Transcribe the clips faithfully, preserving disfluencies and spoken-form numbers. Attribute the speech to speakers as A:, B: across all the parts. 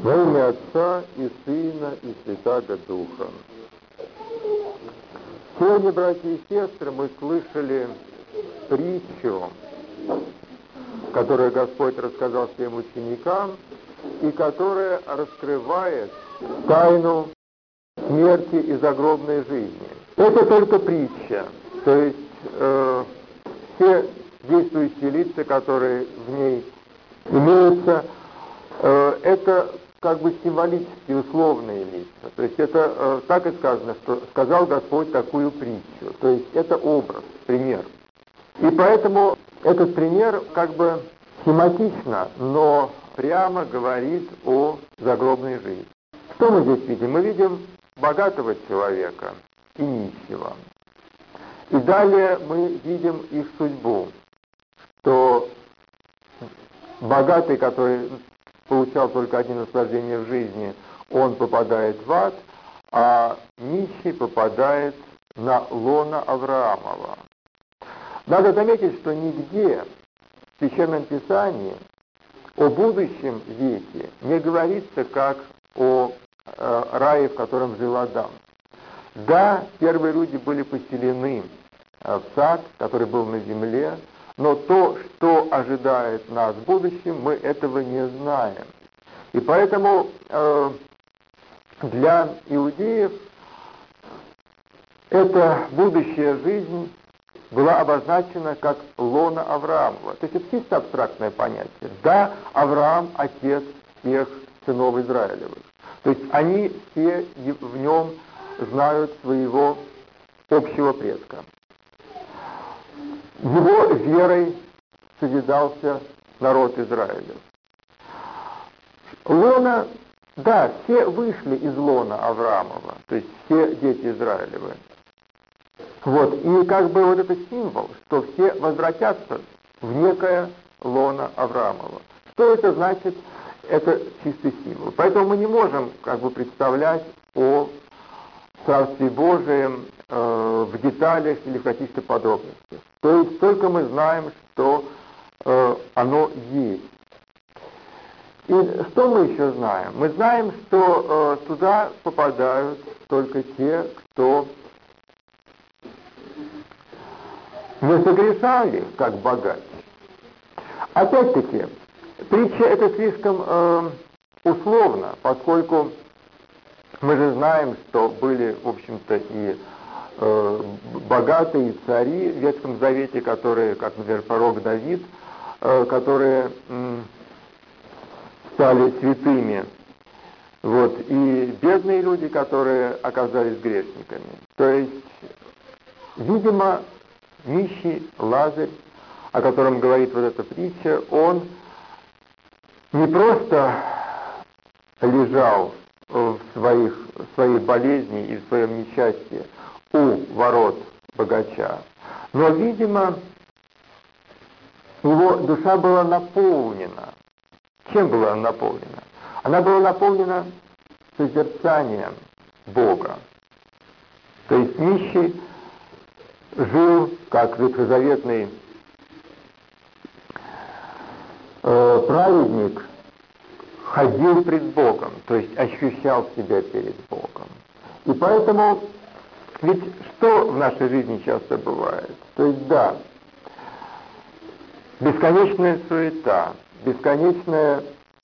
A: Во имя Отца и Сына и Святаго Духа. Сегодня, братья и сестры, мы слышали притчу, которую Господь рассказал своим ученикам, и которая раскрывает тайну смерти и загробной жизни. Это только притча, то есть э, все действующие лица, которые в ней имеются, э, это как бы символические, условные лица. То есть это э, так и сказано, что сказал Господь такую притчу. То есть это образ, пример. И поэтому этот пример как бы тематично, но прямо говорит о загробной жизни. Что мы здесь видим? Мы видим богатого человека и нищего. И далее мы видим их судьбу, что богатый, который получал только одни наслаждения в жизни, он попадает в ад, а нищий попадает на лоно Авраамова. Надо заметить, что нигде в Священном Писании о будущем веке не говорится как о э, рае, в котором жил Адам. Да, первые люди были поселены э, в сад, который был на земле, но то, что ожидает нас в будущем, мы этого не знаем. И поэтому э, для иудеев эта будущая жизнь была обозначена как лоно Авраамова. То есть это чисто абстрактное понятие. Да, Авраам – отец всех сынов Израилевых. То есть они все в нем знают своего общего предка. Его верой созидался народ Израилев. Лона, да, все вышли из лона Авраамова, то есть все дети Израилевы. Вот, и как бы вот это символ, что все возвратятся в некое лоно Авраамова. Что это значит? Это чистый символ. Поэтому мы не можем как бы представлять о Царстве Божием э, в деталях или в каких-то подробностях. То есть только мы знаем, что э, оно есть. И что мы еще знаем? Мы знаем, что э, туда попадают только те, кто не согрешали, как богач. Опять-таки, притча это слишком э, условно, поскольку мы же знаем, что были, в общем-то, и э, богатые цари в Ветхом Завете, которые, как, например, пророк Давид, э, которые э, стали святыми, вот, и бедные люди, которые оказались грешниками. То есть, видимо, нищий Лазарь, о котором говорит вот эта притча, он не просто лежал в своих, в своей болезни и в своем несчастье у ворот богача, но, видимо, его душа была наполнена. Чем была она наполнена? Она была наполнена созерцанием Бога. То есть нищий жил, как ветхозаветный э, праведник, ходил пред Богом, то есть ощущал себя перед Богом. И поэтому, ведь что в нашей жизни часто бывает? То есть, да, бесконечная суета, бесконечная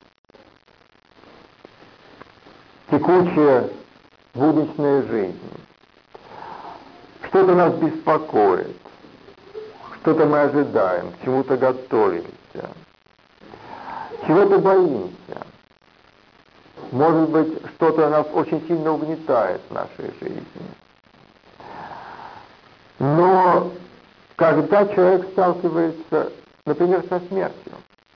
A: текучая будничная жизнь. Что-то нас беспокоит, что-то мы ожидаем, к чему-то готовимся, чего-то боимся. Может быть, что-то нас очень сильно угнетает в нашей жизни. Но когда человек сталкивается, например, со смертью,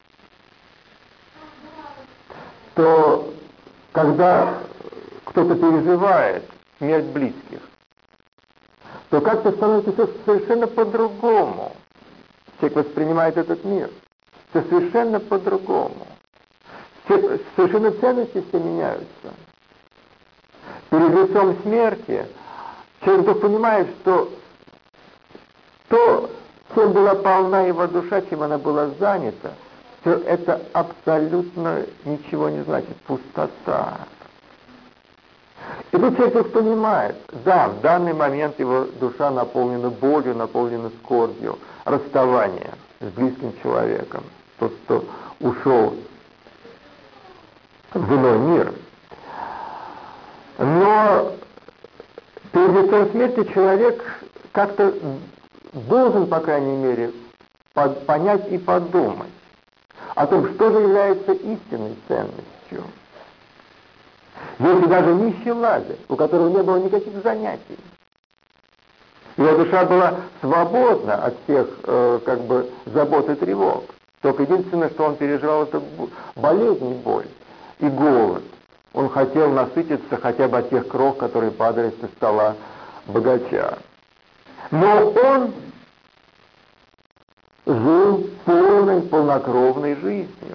A: то когда кто-то переживает смерть близких, то как-то становится все совершенно по-другому. Человек воспринимает этот мир. Все совершенно по-другому. Все, совершенно ценности все меняются. Перед лицом смерти человек вдруг понимает, что то, чем была полна его душа, чем она была занята, все это абсолютно ничего не значит, пустота. И тут человек понимает, да, в данный момент его душа наполнена болью, наполнена скорбью, расставание с близким человеком, тот, кто ушел в иной мир. Но перед лицом смерти человек как-то должен, по крайней мере, понять и подумать о том, что же является истинной ценностью. Если даже нищий Лазарь, у которого не было никаких занятий, его душа была свободна от всех э, как бы забот и тревог, только единственное, что он переживал, это болезнь и боль и голод. Он хотел насытиться хотя бы от тех крох, которые падали со стола богача. Но он жил полной, полнокровной жизнью.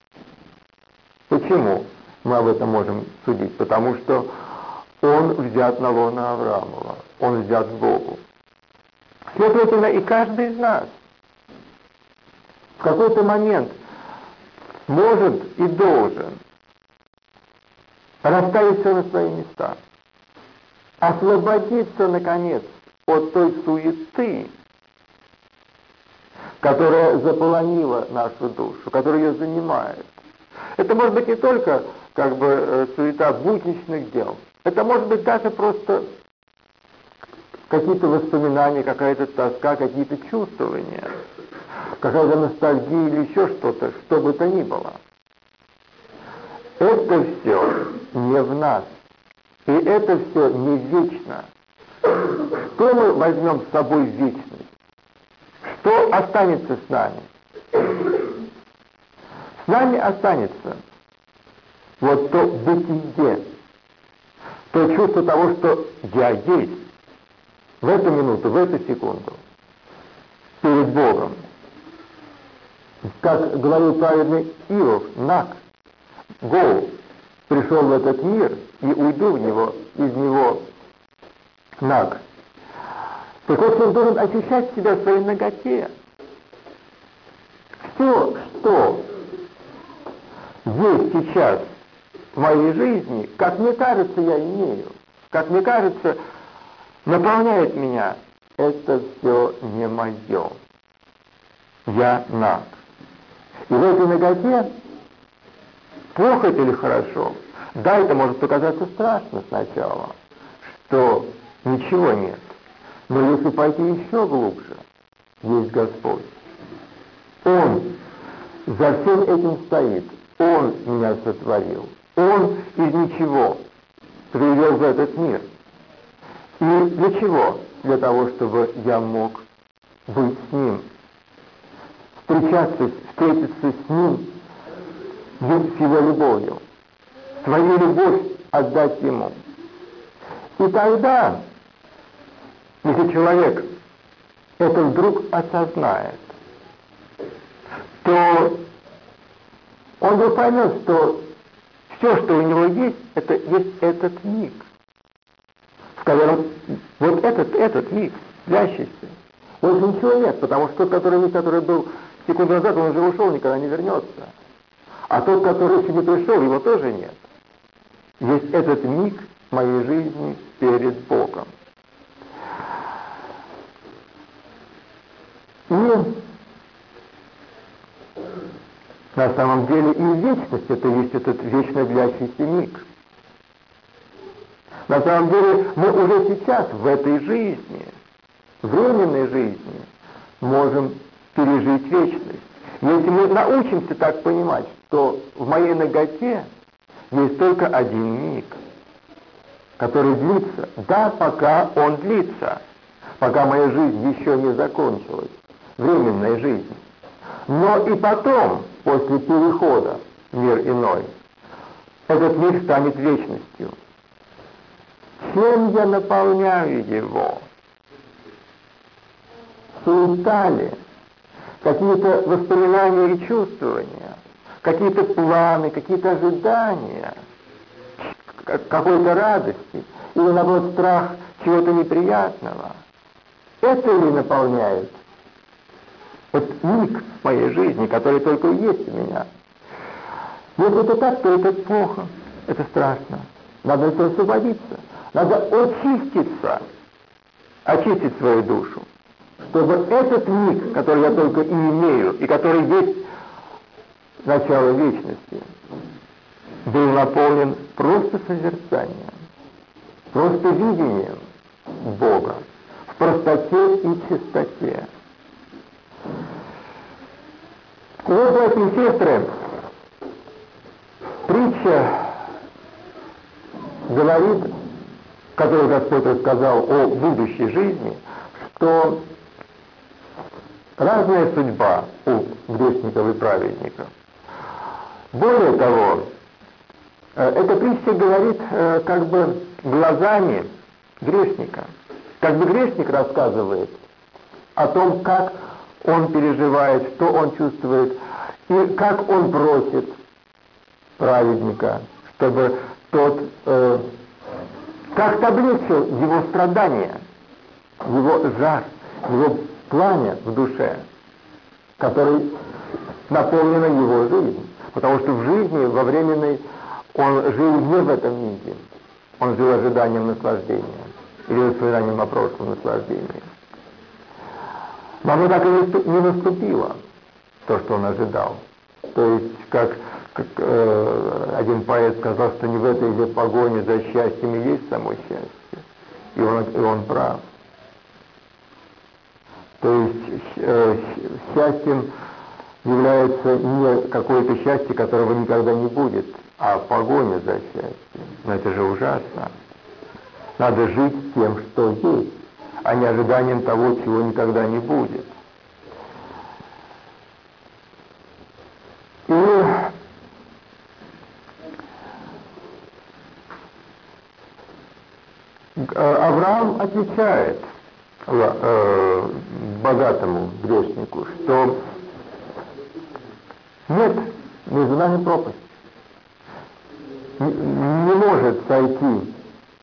A: Почему мы об этом можем судить? Потому что он взят на лоно Авраамова, он взят к Богу. Следовательно, и каждый из нас в какой-то момент может и должен расставить все на свои места, освободиться, наконец, от той суеты, которая заполонила нашу душу, которая ее занимает. Это может быть не только как бы суета будничных дел, это может быть даже просто какие-то воспоминания, какая-то тоска, какие-то чувствования, какая-то ностальгия или еще что-то, что бы то ни было. Это все не в нас, и это все не вечно. Что мы возьмем с собой в вечность? Что останется с нами? С нами останется вот то бытие, то чувство того, что я есть в эту минуту, в эту секунду перед Богом. Как говорил праведный Иов, наг, гол, пришел в этот мир и уйду в него, из него наг. Так вот, он должен ощущать себя в своей наготе. Все, что есть сейчас в моей жизни, как мне кажется, я имею, как мне кажется, наполняет меня, это все не мое. Я наг. И в этой наготе, плохо это или хорошо, да, это может показаться страшно сначала, что ничего нет. Но если пойти еще глубже, есть Господь. Он за всем этим стоит. Он меня сотворил. Он из ничего привел в этот мир. И для чего? Для того, чтобы я мог быть с Ним, встречаться, встретиться с Ним, с Его любовью, свою любовь отдать Ему. И тогда, если человек это вдруг осознает, то он вдруг поймет, что все, что у него есть, это есть этот миг, в котором вот этот, этот миг, длящийся. Больше ничего нет, потому что тот, который миг, который был секунду назад, он уже ушел, никогда не вернется. А тот, который еще не пришел, его тоже нет. Есть этот миг моей жизни перед Богом. И на самом деле и вечность это есть этот вечно длящийся миг. На самом деле мы уже сейчас в этой жизни, временной жизни, можем пережить вечность. Если мы научимся так понимать, что в моей наготе есть только один миг, который длится, да, пока он длится, пока моя жизнь еще не закончилась, временная жизнь. Но и потом, после перехода в мир иной, этот мир станет вечностью. Чем я наполняю его? Суета ли? Какие-то воспоминания и чувствования? Какие-то планы, какие-то ожидания? Какой-то радости? Или, наоборот, страх чего-то неприятного? Это ли наполняет вот миг в моей жизни, который только и есть у меня. Если это так, то это плохо, это страшно. Надо это освободиться, надо очиститься, очистить свою душу, чтобы этот миг, который я только и имею, и который есть начало вечности, был наполнен просто созерцанием, просто видением Бога в простоте и чистоте. Вот, братья и сестры, притча говорит, которую Господь рассказал о будущей жизни, что разная судьба у грешников и праведников. Более того, эта притча говорит как бы глазами грешника. Как бы грешник рассказывает о том, как он переживает, что он чувствует, и как он просит праведника, чтобы тот э, как-то облегчил его страдания, его жар, его пламя в душе, который наполнена его жизнь. Потому что в жизни, во временной, он жил не в этом мире. Он жил ожиданием наслаждения или воспоминанием о прошлом наслаждении. Но оно так и не наступило, то, что он ожидал. То есть, как, как э, один поэт сказал, что не в этой же погоне за счастьем и есть само счастье. И он, и он прав. То есть, э, счастьем является не какое-то счастье, которого никогда не будет, а погоня за счастьем. Но это же ужасно. Надо жить тем, что есть, а не ожиданием того, чего никогда не будет. И Авраам отвечает э, богатому грешнику, что нет, между нами пропасть. Не, не может сойти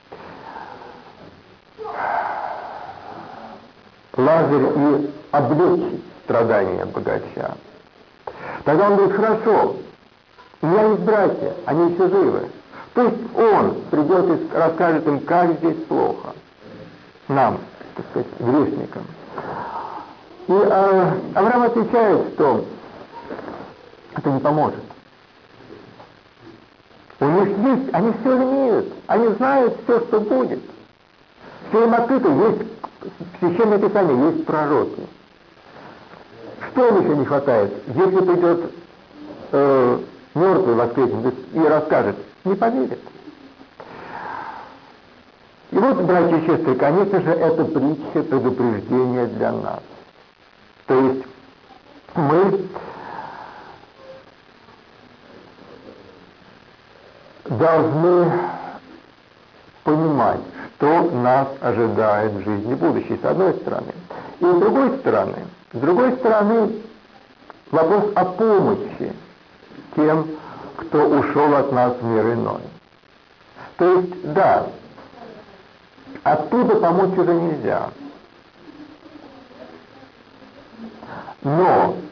A: Лазарь и облегчить страдания богача. Тогда он говорит: хорошо, у меня есть братья, они еще живы. Пусть он придет и расскажет им, как здесь плохо. Нам, так сказать, грешникам. И э, Авраам отвечает, что это не поможет. У них есть, они все имеют, они знают все, что будет. Все им открыто, есть Священное Писание, есть пророки. Что им еще не хватает? Если придет э, мертвый воскреснет и расскажет, не поверит. И вот, братья и сестры, конечно же, это притча, предупреждение для нас. То есть мы должны понимать, что нас ожидает в жизни будущей, с одной стороны. И с другой стороны, с другой стороны, вопрос о помощи тем, кто ушел от нас в мир иной. То есть, да, оттуда помочь уже нельзя. Но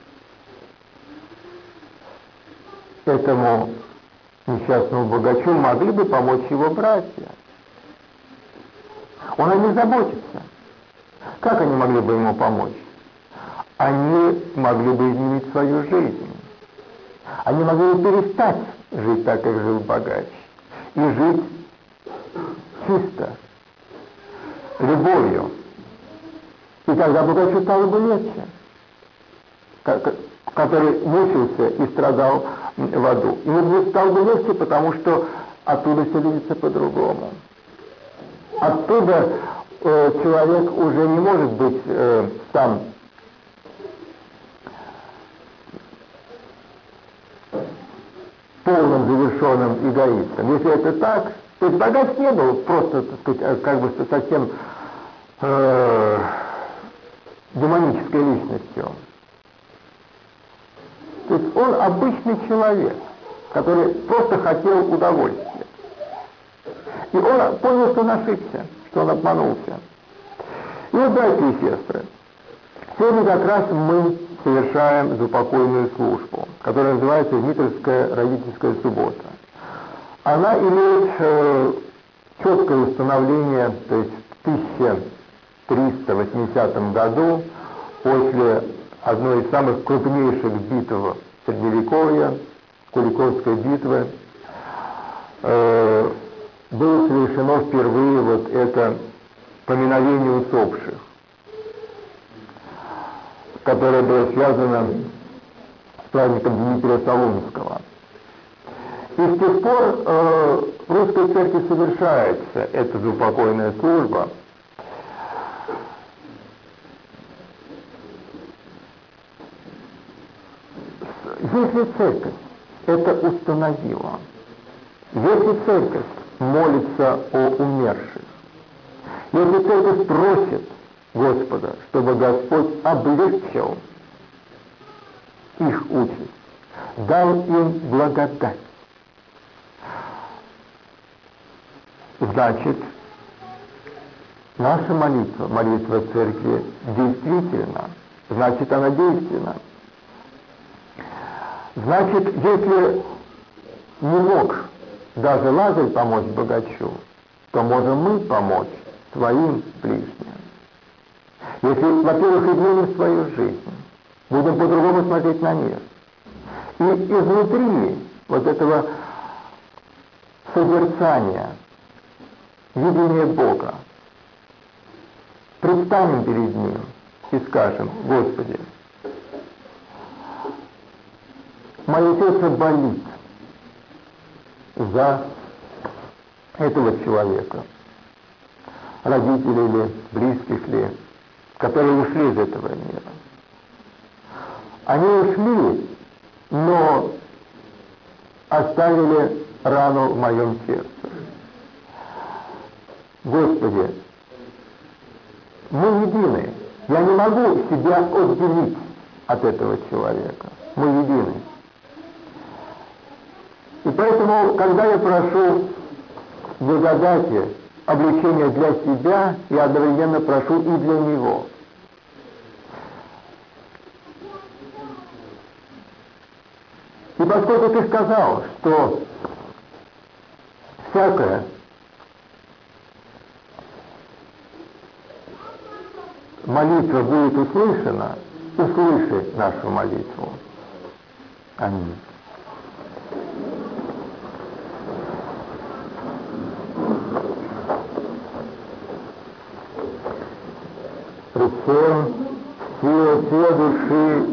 A: этому несчастному богачу могли бы помочь его братья. Он о них заботится. Как они могли бы ему помочь? Они могли бы изменить свою жизнь. Они могли бы перестать жить так, как жил богач, и жить чисто, любовью. И тогда богачу стало бы легче, который мучился и страдал в аду. Ему стало бы легче, потому что оттуда все видится по-другому. Оттуда э, человек уже не может быть э, сам полным завершенным эгоистом. Если это так, то есть богач не был просто, так сказать, как бы совсем э, демонической личностью. То есть он обычный человек, который просто хотел удовольствия. И он понял, что он ошибся, что он обманулся. И вот, братья и сестры, Сегодня как раз мы совершаем заупокойную службу, которая называется Дмитровская родительская суббота. Она имеет э, четкое установление, то есть в тысяча триста восьмидесятом году, после одной из самых крупнейших битв Средневековья, Куликовской битвы, э, было совершено впервые вот это поминовение усопших, которое было связано с праздником Дмитрия Солунского. И с тех пор э, в русской церкви совершается эта заупокойная служба. Если церковь это установила, если церковь молится о умерших, если церковь просит Господа, чтобы Господь облегчил их участь, дал им благодать, значит, наша молитва, молитва церкви действительно, значит, она действенна. Значит, если не мог даже Лазарь помочь богачу, то можем мы помочь своим ближним. Если, во-первых, изменим свою жизнь, будем по-другому смотреть на мир. И изнутри вот этого созерцания, видения Бога, предстанем перед Ним и скажем: Господи, мое сердце болит за этого человека, родителей ли, близких ли, которые ушли из этого мира. Они ушли, но оставили рану в моем сердце. Господи, мы едины. Я не могу себя отделить от этого человека. Мы едины. И поэтому, когда я прошу благодати, облегчения для себя, я одновременно прошу и для него. И поскольку ты сказал, что всякое молитва будет услышана, услыши нашу молитву. Аминь. Пред всем все, все души